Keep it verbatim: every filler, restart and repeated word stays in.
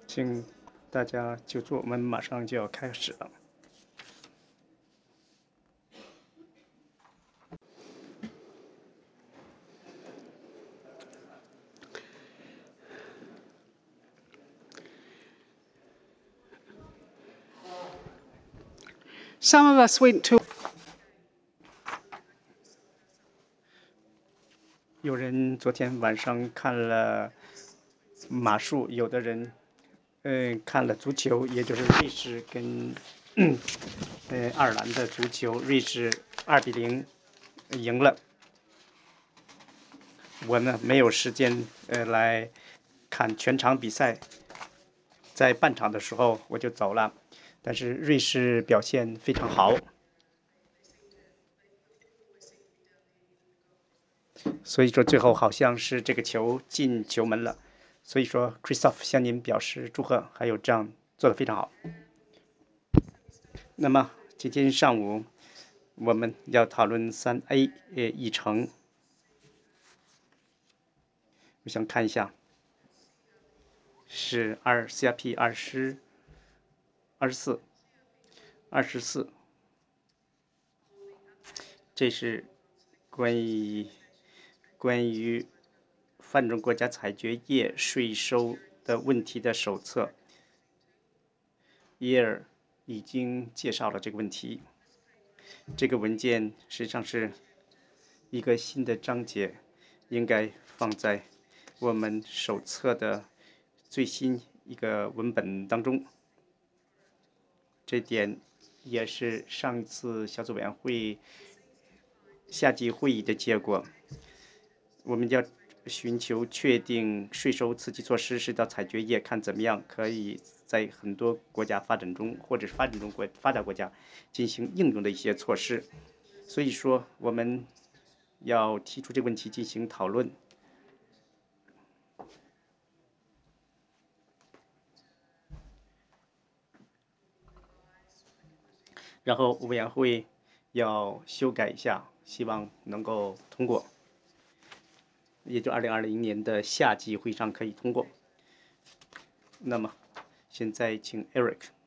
请大家就坐，我们马上就要开始了。 Some of us went to 有人昨天晚上看了马术，有的人嗯、呃、看了足球，也就是瑞士跟嗯呃爱尔兰的足球，瑞士二比零赢了。我呢没有时间呃来看全场比赛，在半场的时候我就走了，但是瑞士表现非常好。所以说最后好像是这个球进球门了，所以说 Christoph 向您表示祝贺，还有这样做得非常好。那么今天上午我们要讨论三 A 呃议程，我想看一下，是二 C R P 二十二十四二十四，这是关于关于发展中国家采掘业税收的问题的手册。耶尔已经介绍了这个问题。这个文件实际上是一个新的章节，应该放在我们手册的最新一个文本当中。这点也是上次小组委员会夏季会议的结果。我们要寻求确定税收刺激措施是到采掘业，看怎么样可以在很多国家发展中或者是发展中国发达国家进行应用的一些措施。所以说，我们要提出这个问题进行讨论。然后委员会要修改一下，希望能够通过，也就二零二零年的夏季会上可以通过。那么，现在请 Eric。